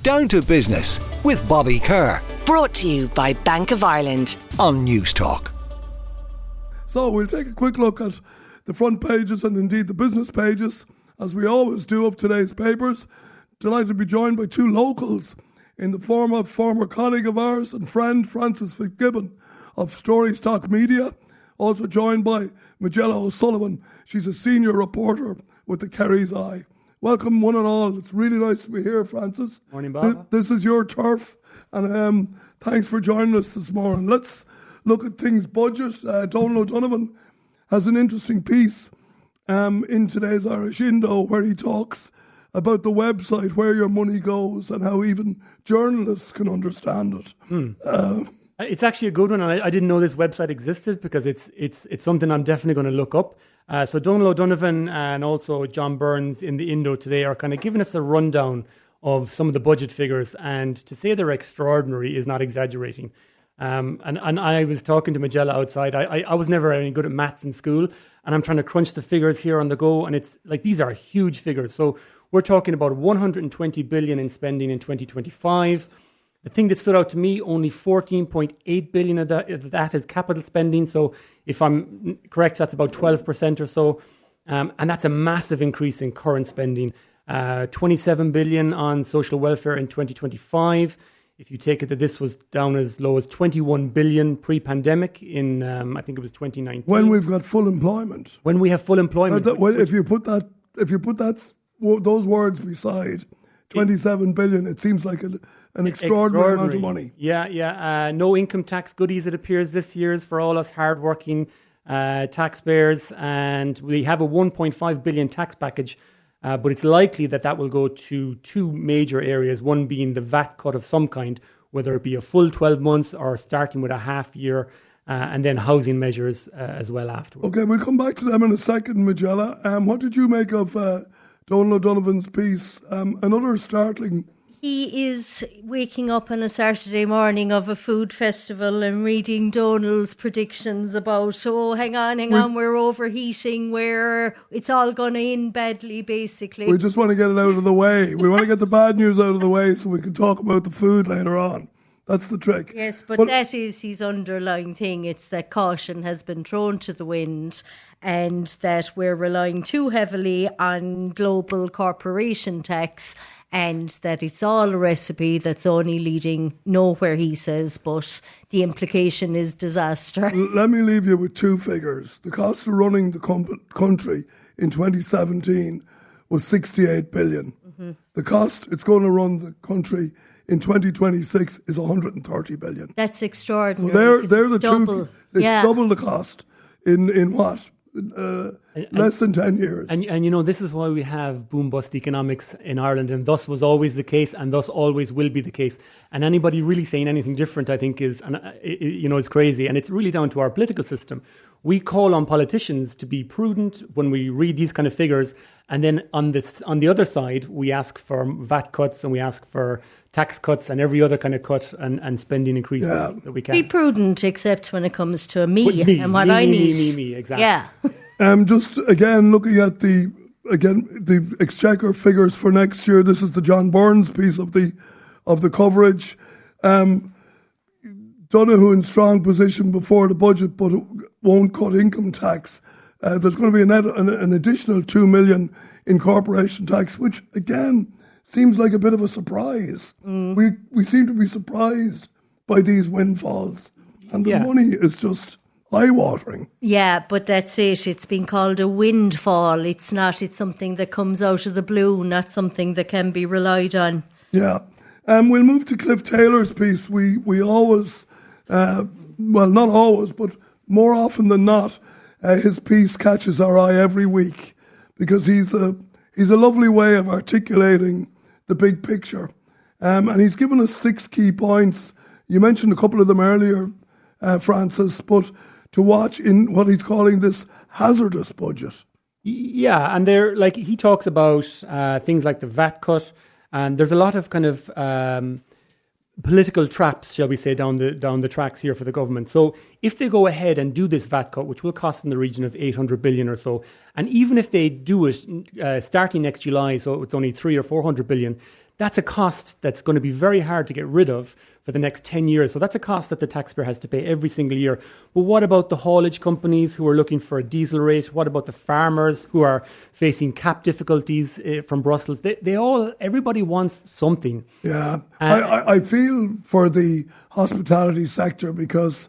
Down to Business with Bobby Kerr. Brought to you by Bank of Ireland on News Talk. So we'll take a quick look at the front pages and indeed the business pages, as we always do, of today's papers. Delighted to be joined by two locals in the form of former colleague of ours and friend Frances Fitzgibbon of Story Stock Media. Also joined by Majella O'Sullivan. She's a senior reporter with the Kerry's Eye. Welcome one and all. It's really nice to be here, Frances. Morning, Bob. This is your turf, and thanks for joining us this morning. Let's look at things budget. Donal O'Donovan has an interesting piece in today's Irish Indo where he talks about the website, where your money goes, and how even journalists can understand it. It's actually a good one, and I didn't know this website existed because it's something I'm definitely going to look up. So Donal O'Donovan and also John Burns in the Indo today are kind of giving us a rundown of some of the budget figures, and to say they're extraordinary is not exaggerating. And I was talking to Majella outside. I was never any good at maths in school, and I'm trying to crunch the figures here on the go, and it's like these are huge figures. So we're talking about 120 billion in spending in 2025. The thing that stood out to me, only 14.8 billion of that is capital spending. So if I'm correct, that's about 12% or so. And that's a massive increase in current spending. 27 billion on social welfare in 2025. If you take it that this was down as low as 21 billion pre-pandemic in, I think it was 2019. When we've got full employment. When we have full employment. If you put those words beside 27 billion, it seems like an extraordinary amount of money. Yeah. No income tax goodies, it appears, this year's for all us hardworking taxpayers. And we have a 1.5 billion tax package, but it's likely that will go to two major areas, one being the VAT cut of some kind, whether it be a full 12 months or starting with a half year, and then housing measures as well afterwards. Okay, we'll come back to them in a second, Majella. What did you make of Donal O'Donovan's piece? Another startling... He is waking up on a Saturday morning of a food festival and reading Donal's predictions about, hang on, we're overheating, it's all going to end badly, basically. We just want to get it out of the way. We want to get the bad news out of the way so we can talk about the food later on. That's the trick. Yes, but that is his underlying thing. It's that caution has been thrown to the wind and that we're relying too heavily on global corporation tax, and that it's all a recipe that's only leading nowhere, he says, but the implication is disaster. Let me leave you with two figures. The cost of running the country in 2017 was 68 billion. Mm-hmm. The cost it's going to run the country in 2026 is 130 billion. That's extraordinary. So they're the double. Two. It's double the cost in what? Less than 10 years. And you know, this is why we have boom-bust economics in Ireland, and thus was always the case, and thus always will be the case. And anybody really saying anything different, I think, is crazy. And it's really down to our political system. We call on politicians to be prudent when we read these kind of figures, and then on the other side, we ask for VAT cuts and we ask for tax cuts and every other kind of cut and spending increase that we can. Be prudent, except when it comes to me and what I need. Me, exactly. Yeah. Just again looking at the exchequer figures for next year. This is the John Burns piece of the coverage. Donoghue in strong position before the budget, but it won't cut income tax. There's going to be an additional 2 million in corporation tax, which again seems like a bit of a surprise. We seem to be surprised by these windfalls, and the money is just eye-watering. Yeah, but that's it. It's been called a windfall. It's not. It's something that comes out of the blue, not something that can be relied on. Yeah. We'll move to Cliff Taylor's piece. We always, not always, but more often than not, his piece catches our eye every week because he's a lovely way of articulating the big picture. And he's given us 6 key points. You mentioned a couple of them earlier, Frances, but to watch in what he's calling this hazardous budget. Yeah, and he talks about things like the VAT cut, and there's a lot of kind of political traps, shall we say, down the tracks here for the government. So if they go ahead and do this VAT cut, which will cost in the region of 800 billion or so, and even if they do it starting next July, so it's only 300 or 400 billion, that's a cost that's going to be very hard to get rid of for the next 10 years. So that's a cost that the taxpayer has to pay every single year. But what about the haulage companies who are looking for a diesel rate? What about the farmers who are facing cap difficulties from Brussels? Everybody wants something. Yeah, I feel for the hospitality sector because,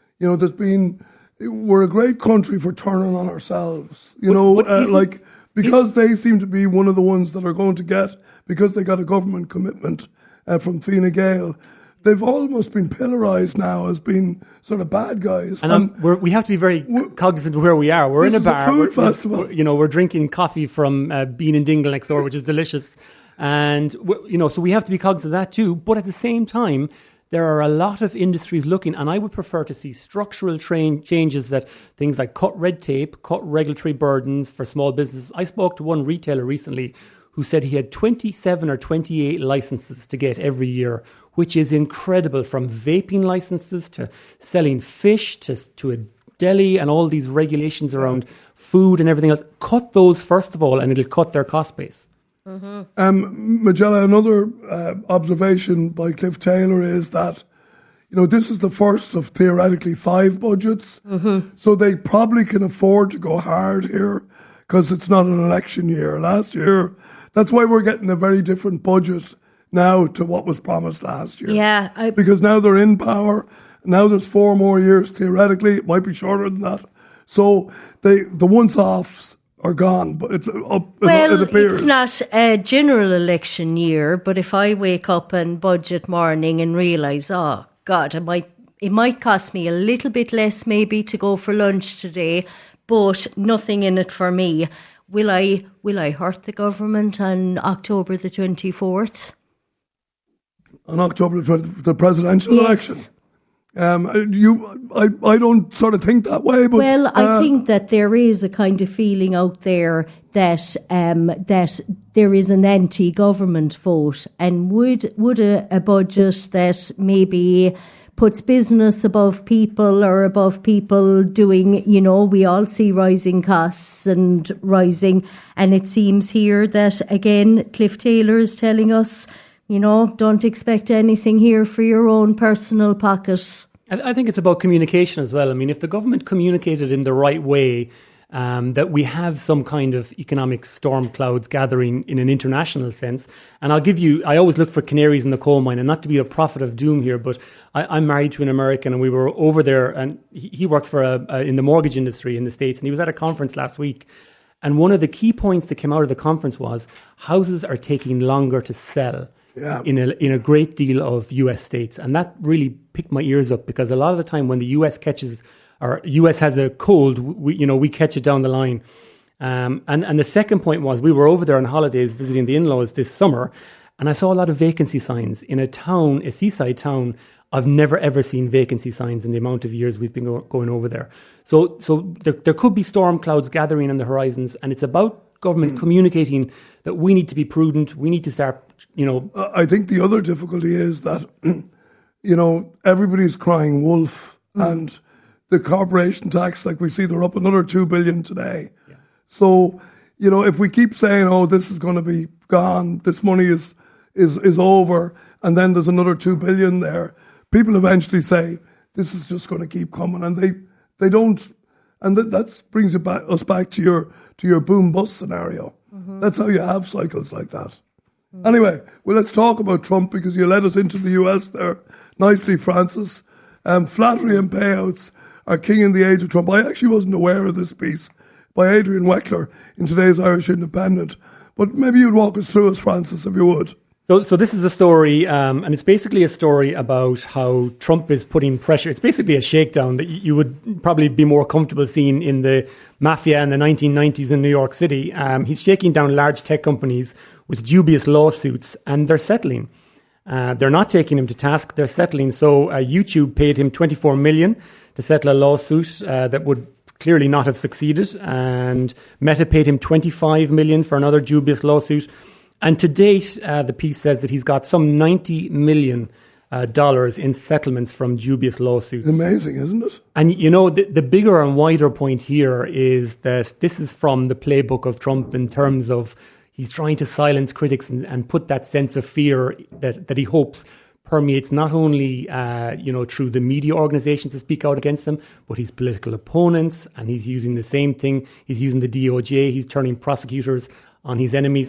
we're a great country for turning on ourselves, because they seem to be one of the ones that are going to get, because they got a government commitment from Fine Gael, they've almost been pillarised now as being sort of bad guys. And we have to be very cognizant of where we are. We're in a bar. Food festival. We're drinking coffee from Bean and Dingle next door, which is delicious. And, so we have to be cognizant of that too. But at the same time, there are a lot of industries looking, and I would prefer to see structural changes, that things like cut red tape, cut regulatory burdens for small businesses. I spoke to one retailer recently who said he had 27 or 28 licenses to get every year, which is incredible, from vaping licenses to selling fish to a deli and all these regulations around food and everything else. Cut those first of all, and it'll cut their cost base. Majella, another observation by Cliff Taylor is that, this is the first of theoretically 5 budgets. So they probably can afford to go hard here because it's not an election year. Last year, that's why we're getting a very different budget now to what was promised last year. Yeah. Because now they're in power. Now there's 4 more years theoretically. It might be shorter than that. So the once-offs are gone, but it appears. It's not a general election year, but if I wake up on budget morning and realise, oh God, it might cost me a little bit less maybe to go for lunch today, but nothing in it for me. Will I hurt the government on October the 24th? On October the 20th, the presidential election? I don't sort of think that way, but I think that there is a kind of feeling out there that that there is an anti-government vote, and would a budget that maybe puts business above people, or above people doing, we all see rising costs and rising, and it seems here that again Cliff Taylor is telling us, don't expect anything here for your own personal pocket. I think it's about communication as well. I mean, if the government communicated in the right way, that we have some kind of economic storm clouds gathering in an international sense. And I always look for canaries in the coal mine, and not to be a prophet of doom here, but I'm married to an American, and we were over there, and he works for in the mortgage industry in the States, and he was at a conference last week. And one of the key points that came out of the conference was houses are taking longer to sell. Yeah. In a great deal of US states. And that really picked my ears up, because a lot of the time when the US has a cold, we catch it down the line. And the second point was, we were over there on holidays visiting the in-laws this summer, and I saw a lot of vacancy signs in a seaside town. I've never ever seen vacancy signs in the amount of years we've been going over there. So there could be storm clouds gathering on the horizons, and it's about government communicating that we need to be prudent. We need to start, I think the other difficulty is that, everybody's crying wolf, and the corporation tax, like we see, they're up another 2 billion today. Yeah. So, if we keep saying, oh, this is going to be gone, this money is over, and then there's another 2 billion there, people eventually say, this is just going to keep coming, and they don't, and that brings us back to your boom bust scenario. Mm-hmm. That's how you have cycles like that. Mm-hmm. Anyway, well, let's talk about Trump, because you led us into the US there nicely, Francis. Flattery and payouts are king in the age of Trump. I actually wasn't aware of this piece by Adrian Weckler in today's Irish Independent, but maybe you'd walk us through it, Francis, if you would. So this is a story, and it's basically a story about how Trump is putting pressure. It's basically a shakedown that you would probably be more comfortable seeing in the mafia in the 1990s in New York City. He's shaking down large tech companies with dubious lawsuits, and they're settling. They're not taking him to task, they're settling. So YouTube paid him $24 million to settle a lawsuit that would clearly not have succeeded, and Meta paid him $25 million for another dubious lawsuit. And to date, the piece says that he's got some $90 million in settlements from dubious lawsuits. Amazing, isn't it? And, the bigger and wider point here is that this is from the playbook of Trump in terms of, he's trying to silence critics and put that sense of fear that he hopes permeates not only through the media organizations to speak out against him, but his political opponents, and he's using the same thing. He's using the DOJ. He's turning prosecutors on his enemies.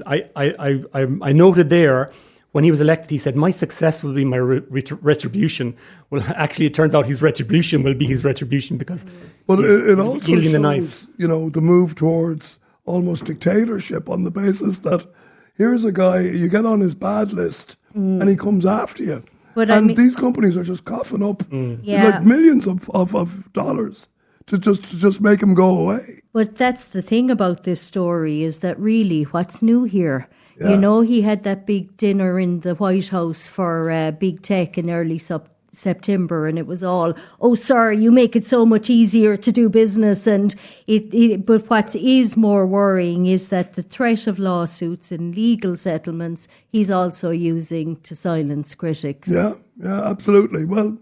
I noted there, when he was elected, he said, "My success will be my retribution." Well, actually, it turns out his retribution will be his retribution because it also wielding shows, the knife. The move towards almost dictatorship on the basis that here's a guy, you get on his bad list and he comes after you. But these companies are just coughing up Yeah. like millions of dollars to just make him go away. But that's the thing about this story, is that really what's new here? Yeah. He had that big dinner in the White House for big tech in early September, and it was all, "Oh, sorry, you make it so much easier to do business." And but what is more worrying is that the threat of lawsuits and legal settlements he's also using to silence critics. Yeah, absolutely. Well,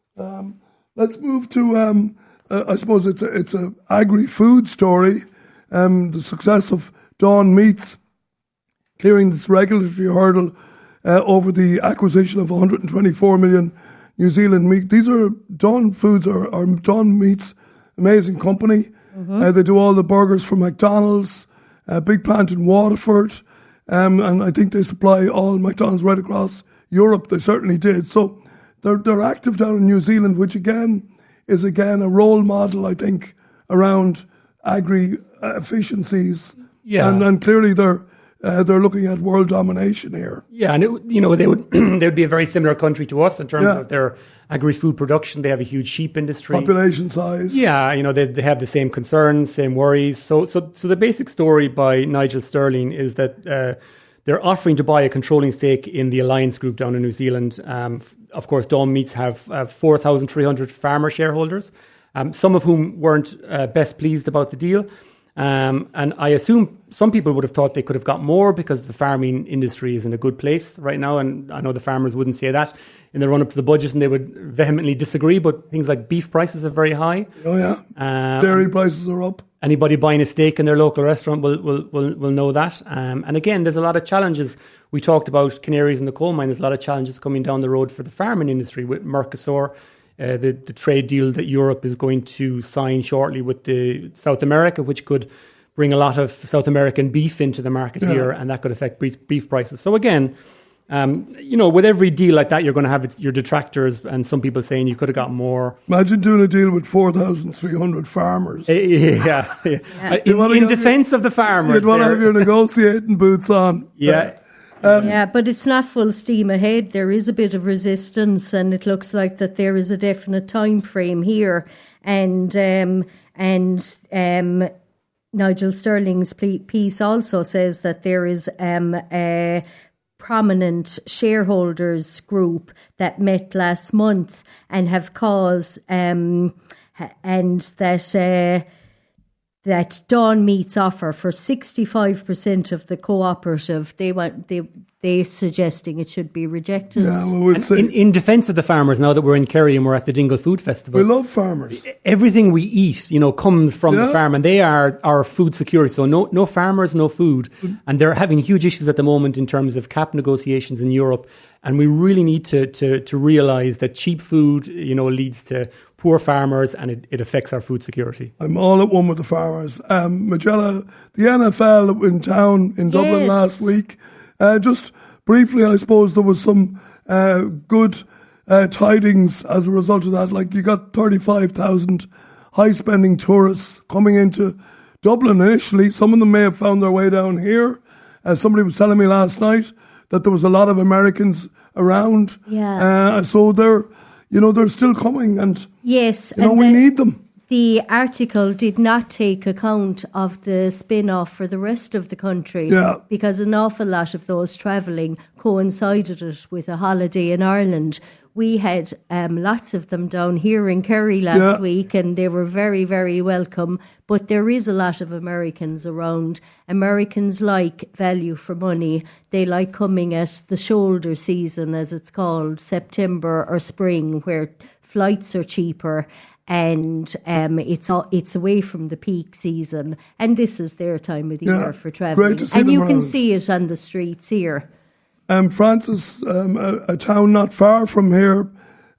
let's move to I suppose it's a agri-food story. The success of Dawn Meats clearing this regulatory hurdle over the acquisition of 124 million New Zealand meat. These are Dawn Foods or Dawn Meats, amazing company. They do all the burgers for McDonald's, a big plant in Waterford, and I think they supply all McDonald's right across Europe. They certainly did. So they're active down in New Zealand, which is a role model, I think, around agri efficiencies. Yeah. And clearly they're looking at world domination here. Yeah, and they would be a very similar country to us in terms of their agri-food production. They have a huge sheep industry, Population size. Yeah, they have the same concerns, same worries. So the basic story by Nigel Sterling is that they're offering to buy a controlling stake in the Alliance Group down in New Zealand. Of course, Dawn Meats have 4,300 farmer shareholders, some of whom weren't best pleased about the deal. And I assume some people would have thought they could have got more because the farming industry is in a good place right now. And I know the farmers wouldn't say that in the run up to the budget, and they would vehemently disagree. But things like beef prices are very high. Oh yeah, dairy prices are up. Anybody buying a steak in their local restaurant will know that. And again, there's a lot of challenges. We talked about canaries in the coal mine. There's a lot of challenges coming down the road for the farming industry with Mercosur. The trade deal that Europe is going to sign shortly with the South America, which could bring a lot of South American beef into the market here, and that could affect beef prices. So again, with every deal like that, you're going to have your detractors and some people saying you could have got more. Imagine doing a deal with 4,300 farmers. Yeah. In defence of the farmers. You'd want to have your negotiating boots on. Yeah. But it's not full steam ahead. There is a bit of resistance, and it looks like that there is a definite time frame here. And Nigel Sterling's piece also says that there is a prominent shareholders group that met last month and have caused that Dawn Meats offer for 65% of the cooperative. They're suggesting it should be rejected. Yeah, well, we'll see. In defence of the farmers, now that we're in Kerry and we're at the Dingle Food Festival, we love farmers. Everything we eat, comes from the farm, and they are our food security. So no farmers, no food, and they're having huge issues at the moment in terms of CAP negotiations in Europe. And we really need to realise that cheap food, leads to poor farmers, and it affects our food security. I'm all at one with the farmers. Magella, the NFL in town in Dublin last week. Just briefly, I suppose there was some good tidings as a result of that. Like, you got 35,000 high-spending tourists coming into Dublin initially. Some of them may have found their way down here. Somebody was telling me last night that there was a lot of Americans around. Yeah. So they're still coming, and yes, we need them. The article did not take account of the spin-off for the rest of the country, because an awful lot of those travelling coincided it with a holiday in Ireland. We had lots of them down here in Kerry last week, and they were very, very welcome. But there is a lot of Americans around. Americans like value for money. They like coming at the shoulder season, as it's called, September or spring, where flights are cheaper. and it's away from the peak season, and this is their time of the year for travelling. Great to see and them you can around. see it on the streets here. Francis, a town not far from here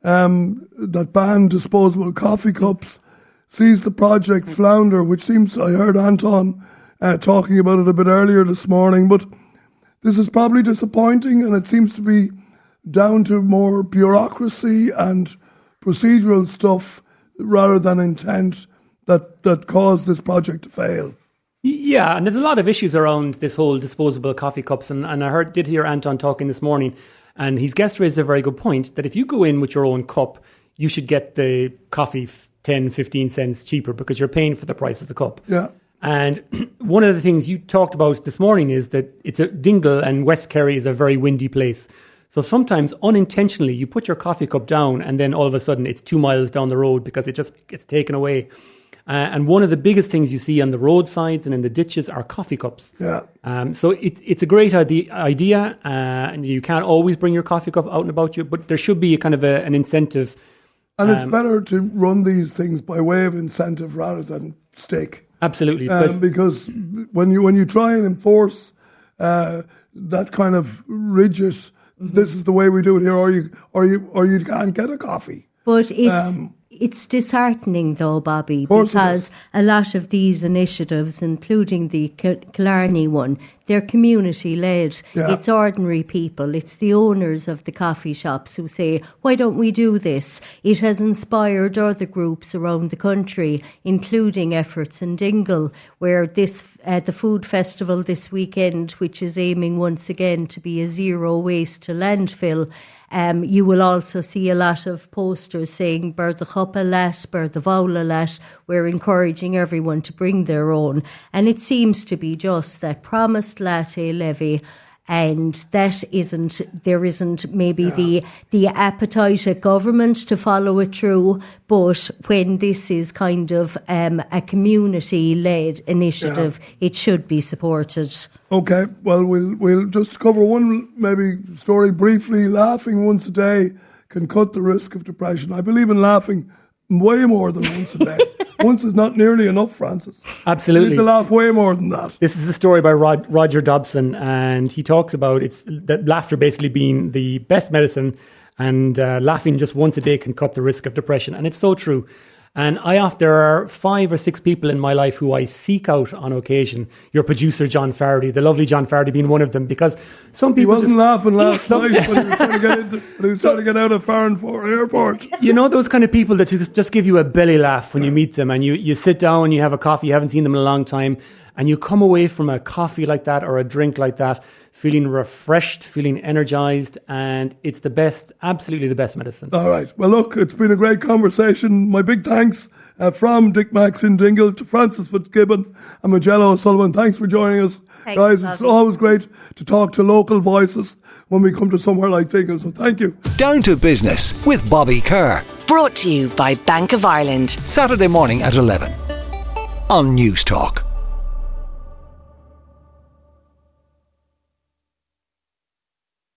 that banned disposable coffee cups, sees the project flounder, which seems, I heard Anton talking about it a bit earlier this morning, but this is probably disappointing, and it seems to be down to more bureaucracy and procedural stuff rather than intent that caused this project to fail. Yeah, and there's a lot of issues around this whole disposable coffee cups, and I did hear Anton talking this morning, and his guest raised a very good point, that if you go in with your own cup, you should get the coffee 10, 15 cents cheaper because you're paying for the price of the cup. Yeah. And one of the things you talked about this morning is that Dingle and West Kerry is a very windy place. So sometimes unintentionally you put your coffee cup down and then all of a sudden it's 2 miles down the road because it just gets taken away. And one of the biggest things you see on the roadsides and in the ditches are coffee cups. Yeah. So it's a great idea, and you can't always bring your coffee cup out and about you, but there should be a kind of an incentive. And it's better to run these things by way of incentive rather than stake. Absolutely. Because when you try and enforce that kind of rigid, this is the way we do it here, or you can't get a coffee. But it's disheartening though, Bobby, because a lot of these initiatives, including the Killarney one, they're community-led. Yeah. It's ordinary people. It's the owners of the coffee shops who say, why don't we do this? It has inspired other groups around the country, including efforts in Dingle, where the food festival this weekend, which is aiming once again to be a zero waste to landfill, you will also see a lot of posters saying Ber the Chuppa Lat, Ber the Vowla Lat. We're encouraging everyone to bring their own. And it seems to be just that promised latte levy, and there isn't maybe the appetite at government to follow it through, but when this is kind of a community-led initiative, it should be supported. Okay, well, we'll just cover one maybe story briefly. Laughing once a day can cut the risk of depression. I believe in laughing way more than once a day. Once is not nearly enough, Francis. Absolutely. You need to laugh way more than that. This is a story by Roger Dobson, and he talks about that laughter basically being the best medicine, and laughing just once a day can cut the risk of depression. And it's so true. And there are 5 or 6 people in my life who I seek out on occasion. Your producer, John Fardy, the lovely John Fardy being one of them, because some people... He wasn't laughing last night when he was trying to get out of Farnford Airport. You know those kind of people that just give you a belly laugh when you meet them, and you sit down, you have a coffee, you haven't seen them in a long time, and you come away from a coffee like that or a drink like that feeling refreshed, feeling energized, and it's absolutely the best medicine. All right. Well, look, it's been a great conversation. My big thanks from Dick Max in Dingle to Francis Fitzgibbon and Magello O'Sullivan. Thanks for joining us. Thanks, guys. Bobby. It's always great to talk to local voices when we come to somewhere like Dingle, so thank you. Down to Business with Bobby Kerr. Brought to you by Bank of Ireland. Saturday morning at 11 on News Talk.